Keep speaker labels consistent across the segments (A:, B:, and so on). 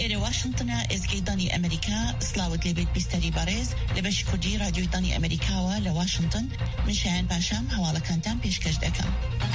A: إلى واشنطن إزجيداني أمريكا سلاوت لبيت بيستري باريز لبش كردي راديو داني أمريكا لواشنطن من شان باشام حوالا كانتان بيشكش دكم.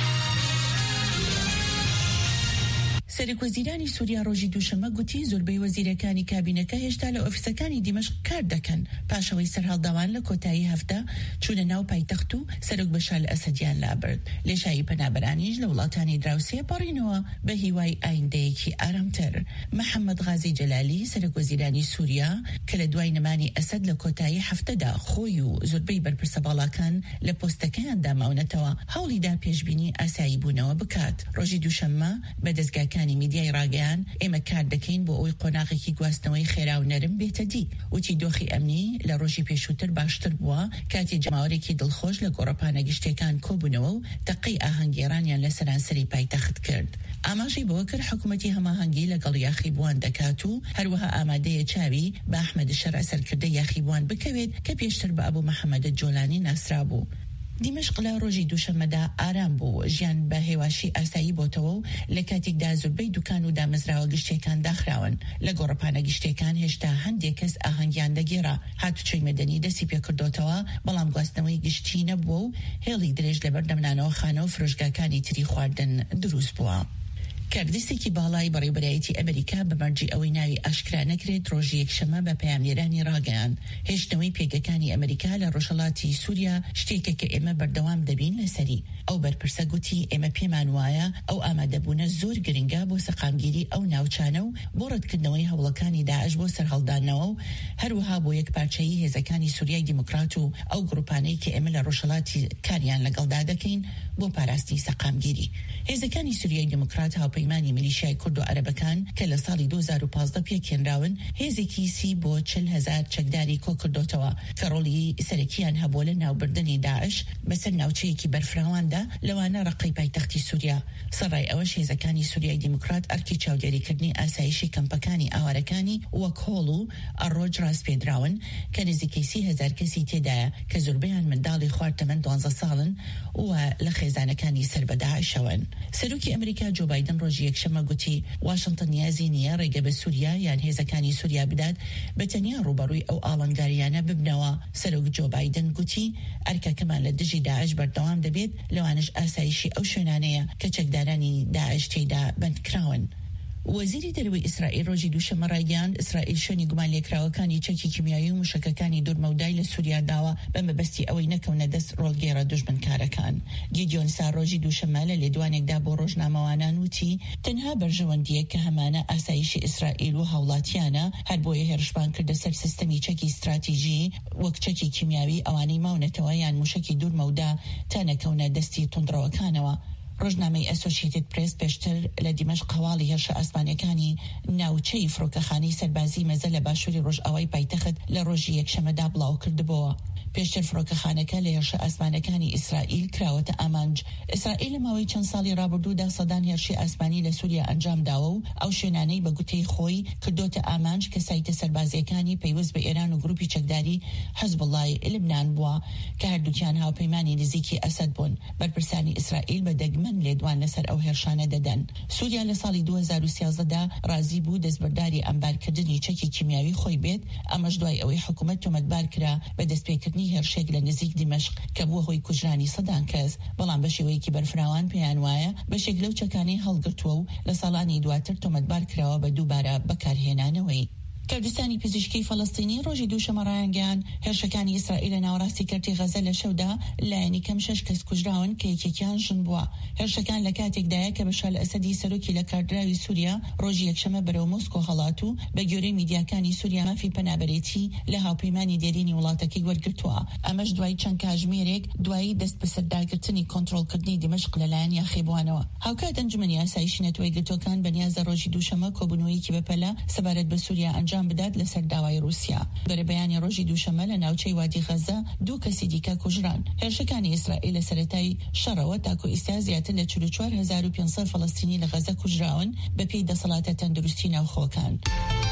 A: سەرۆک وەزیرانی سووریا ڕۆژی دووشەمە گوتی زۆربەی وەزیرەکانی کابینەکە هێشتا لە ئۆفیسەکانی دیمەشق کار دەکەن پاشەوەی سەرهەڵداوان لە کۆتایی هەفتە چوونە ناو پایتەخت و سەرۆک بەشار ئەسەدیان لابرد. لێشایی پەنابەرانیش لە وڵاتانی دراوسێ پەڕینەوە بە هیوای ئایندەیەکی ئارامتر. محەممەد غازی جەلالی سەرۆک وەزیرانی سووریا کە لە دوای نەمانی ئەسەد لە کۆتایی هەفتەدا خۆی و زۆربەی بەرپرسە باڵاکان لە پۆستەکەیاندا ماونەتەوە هەوڵیدا پێشبینی ئاسایی بوونەوە بکات. ڕۆژی دووشەممە بە دەستگاکانی میدیای ڕاگەیان ئێمە کار دەکەین بۆ ئەوەی قۆناغێکی گواستنەوەی خێرا و نەرم بێتە دی. وتی دۆخی ئەمنی لە ڕۆژی پێشووتر باشتر بووە کاتی جەماوەرێکی دڵخۆش لە گۆڕەپانە گشتەکان کۆبوونەوە و تەقەی ئاهەنگێرانیان لە سەرانسەری پایتەخت کرد. ئاماژەی بەوە کرد حکوومەتی هەماهەنگی لەگەڵ یاخیبوان دەکات و هەروەها ئامادەیە چاوی بە ئەحمەد شەرع سەرکردە یاخیبوان بکەوێت کە پێشتر بە ئەبوو محەممەد جۆلانی ناسرا بوو. دیمەشق لە ڕۆژی دووشەمەدا ئارام بوو، ژیان بە هێواشی ئاسایی بۆتەوە و لە کاتێکدا زۆربەی دوکان و دامەزراوە گشتەکان داخراون. لە گۆڕەپانە گشتەکان هێشتا هەندێک کەس ئاهەنگیان دەگێڕا. هاتوچۆی مەدەنی دەستی پێکردوتەوە بەڵام گواستنەوەی گشتی نەبووە و هێڵی درێژ لەبەر دەمنانەوە خانە و فرۆشگاکانی تری خواردن دروست بووە. کاردستێکی باڵای بەڕێوەبەرایەتی ئەمریکا بەمەرجی ئەوەی ناوی ئاشکرا نەکرێت ڕۆژی یەکشەمە بە پەیامنێرانی ڕاگەیان هێشتنەوەی پێگەکانی ئەمریکا لە ڕۆژهەڵاتی سووریا شتێکە کە ئێمە بەردەوام دەبین لەسەری. ئەو بەرپرسە گوتی ئێمە پێمان وایە ئەو ئامادەبوونە زۆر گرنگە بۆ سەقامگیری ئەو ناوچانە و بۆ ڕەتکردنەوەی هەوڵەکانی داعش بۆ سەرهەڵدانەوە و هەروەها بۆ یەکپارچەیی هێزەکانی سووریای دیموکرات و ئەو گروپانەی کە ئێمە لە ڕۆژهەڵاتی کاریان لەگەڵدا دەکەین بۆ پاراستی سەقامگیری. هێزەکانی سووریای دیموکرات هاوپەیمانی میلیشیای کورد و عەرەبەکان کە لە ساڵی 2015 پێکێنراون هێزێکی سی بۆ 40,000 چەکداری کۆکردوتەوە کە ڕۆڵی سەرەکیان هەبووە لە ناوبردنی داعش بەسەر ناوچەیەکی بەرفراواندا لەوانە ڕقەی پایتەختی سووریا. سەرڕای ئەوەش هێزەکانی سووریای دیموکرات ئەرکی چاودێریکردنی ئاسایشی کەمپەکانی ئاوارەکانی وەک هۆڵ و ئەڕۆژ ڕاستپێدراون کە نزیکەی 30,000 کەسی تێدایە کە زۆربەیان منداڵی خواردتەمەن 12 ساڵن و لە خێزانەکانی سەر بە داعشەوەن. سەرۆکی ئەمریکا جۆ بایدن ڕۆژی یەکشەمە گوتی واشنطن نیازی نییە ڕێگە بە سووریا یان هێزەکانی سووریا بدات بە تەنیا ڕوبەڕووی ئەو ئاڵنگاریانە ببنەوە. سەرۆک جۆ بایدن گوتی ئەرکەکەمان لە دژی داعش بەردەوام دەبێت لەوانش ئاسایشی ئەو شوێنانەیە کە چەکدارانی داعش تێدا بەندکراون. وەزیری دەرەوەی ئیسرائیل ڕۆژی دووشەمە ڕایگەیاند ئیسرائیل شوێنی گومان لێکراوەکانی چەکی کیمیایی و موشکەکانی دوورمەودای لە سووریا داوە بە مەبەستی ئەوەی نەکەونە دەست ڕۆڵگێڕە دوژمنکارەکان. گیدیۆن سار ڕۆژی دووشەمە لە لێدوانێکدا بۆ ڕۆژنامەوانان وتی تەنها بەرژەوەندیە کە هەمانە ئاسایشی ئیسرائیل و هاوڵاتیانە هەر بۆیە هێرشبان کردە سەر سیستەمی چەکی استراتیژی وەک چەکی کیمیاوی ئەوانەی ماونەتەوە یان موشکی دوورمەودا تا نەکەونە دەستی توندڕەوەکانەوە. ڕۆژنامەی ئەسۆسیێتد پرێس پێشتر لە دیمەشق هەواڵی هێرشە ئاسمانیەکانی ناوچەی فڕۆکەخانەی سەربازی مەزە لە باشووری ڕۆژئاوای پایتەخت لە ڕۆژی یەکشەمەدا بڵاو کردبەوە. پێشتر فڕۆکەخانەکە لە هێرشە ئاسمانەکانی ئیسرائیل کراوەتە ئامانج. ئیسرائیل لە ماوەی چەند ساڵی ڕابردوودا سەدان هێرشی ئاسمانی لە سووریا ئەنجام داوە و ئەو شوێنانەی بە گوتەی خۆی کردوتە ئامانج کە سایتە سەربازیەکانی پەیوەست بە ئێران و گروپی چەکداری حەزبڵای لبنان بووە کە هەردووکیان هاوپەیمانی نزیکی ئەسەد بوون. بەرپرسانی ئیسرائیل بە دەگمەن لێدوان لەسەر ئەو هێرشانە دەدەن. سووریا لە ساڵی 2013دا ڕازی بوو دەستبەرداری ئەمبارکردنی چەکی کیمیاوی خۆی بێت، ئەمەش دوای ئەوەی حکوومەت تۆمەتبار کرا بە دەستپێکردنی هێرشێک لە نزیک دیمەشق کە بووە هۆی کوژرانی سەدان کەس. بەڵام بە شێوەیەکی بەرفراوان پێیان وایە بەشێک لەو چەکانەی هەڵگرتووە و لە ساڵانی دواتر تۆمەتبار کراوە بە دووبارە بەکارهێنانەوەی. کاردستانی پزیشکی فەڵەستینی ڕۆژی دووشەمە ڕایانگەیان هێرشەکانی ئیسرائیل لە ناوەڕاستی کەرتی غەزە لە شەودا لایەنی کەم 6 کەس کوژراون کە یەکێکیان ژن بووە. هێرشەکان لە کاتێکدایە کە بەشار ئەسەدی سەرۆکی لە کاردراوی سووریا ڕۆژی یەکشەمە بەرەو مۆسکۆ هەڵات و بە گوێرەی میدیاکانی سووریا مافی پەنابەرێتی لە هاوپەیمانی دێرینی وڵاتەکەی وەرگرتووە. ئەمەش دوای چەند کاتژمێرێک دوایی دەست بەسەرداگرتنی کۆنتڕۆڵکردنی دیمەشق لەلایەن یاخیبوانەوە. هاوکات ئەنجومەنی ئاسایشی نەتۆی گرتوەکان بەنیازە ڕۆژی دووشەمە کۆبوونەوەیەکی بەپەلە سەبارەت بە سووریا ئەنجام بدات لەسەر داوای رووسیا. بەرەبەیانی ڕۆژی دووشەمە لە ناوچەی وادی غەزە 2 کەسی دیکە کوژران. هێرشەکانی ئیسرائیل لە سەرەتای شەڕەوە تاکو ئیستا زیاتر لە 44,500 فەڵەستینی لە غەزە کوژراون بە پێی دەسەڵاتە تەندروستی ناوخۆکان.